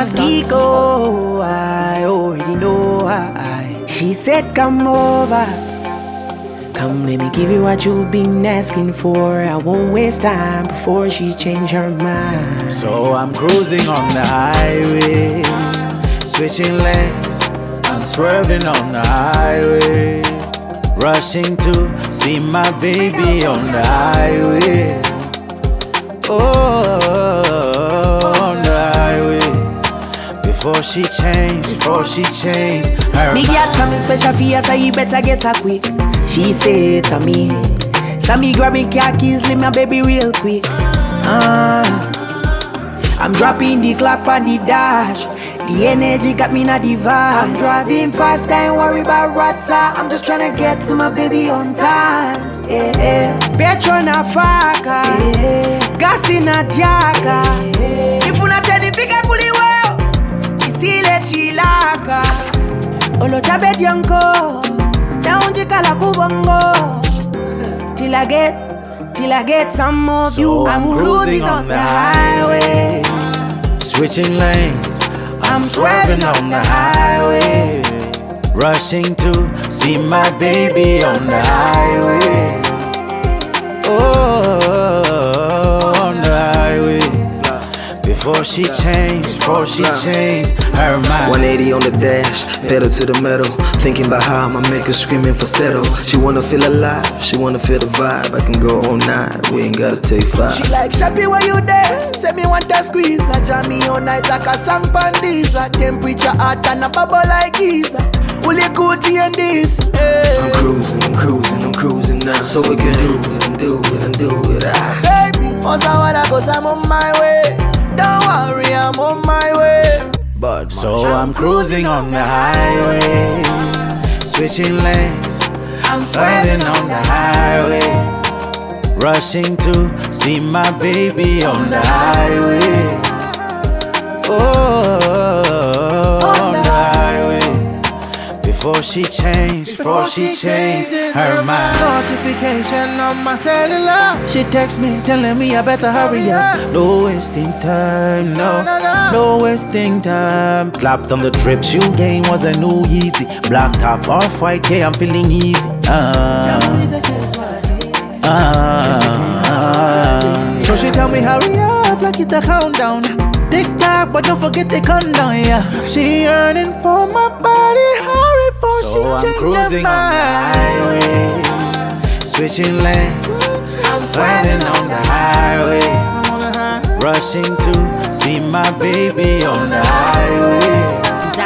Mastico, I already know I. She said, come over. Come, let me give you what you've been asking for. I won't waste time before she change her mind. So I'm cruising on the highway, switching lanes, I'm swerving on the highway, rushing to see my baby on the highway. Oh, on the highway. Before she change her me got something special for you, so you better get her quick. She said to me, so me grab me car keys, leave my baby real quick. I'm dropping the clock on the dash. The energy got me not the vibe. I'm driving fast, I ain't worry about rata. I'm just tryna get to my baby on time. Petro na faka, gas in a jaka. If you not tell the figure kuli well, isile chilaka. Olo chabe dianko, down jikala kubongo. Till I get some more view. I'm cruising on the highway, switching lanes, I'm swerving on the highway, rushing to see my baby on the highway. Oh, on the highway. Before she change her mind. 180 on the dash, pedal to the metal. Thinking about how I'ma make her screaming for settle. She wanna feel alive, she wanna feel the vibe. I can go all night, we ain't gotta take 5. She like, Shappy, where you there? Say me want to squeeze. I jam me all night like a song pandiza. Temperature hot and a bubble like Giza. Only good and this. I'm cruising now. So we can do it. Baby, once I wanna go, I'm on my way. Don't worry, I'm on my way. But so I'm cruising on the highway, switching lanes, I'm swerving on the highway, rushing to see my baby on the highway. Oh, on the highway. Before she changed her mind. Notification on my cellular. She texts me telling me I better hurry up. No wasting time, no wasting time. Slapped on the trips you gained was a new easy. Black top off white, yeah, I'm feeling easy. So she tell me hurry up, like it the countdown. Tick tock, but don't forget the countdown, yeah. She yearning for my body, hurry for So she I'm change cruising her on the mind. highway, switching lanes, I'm swerving on the highway, rushing to see my baby on the highway.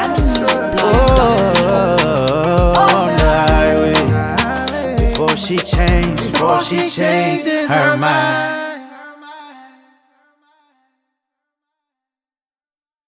Oh, on the highway. Before she changed her mind.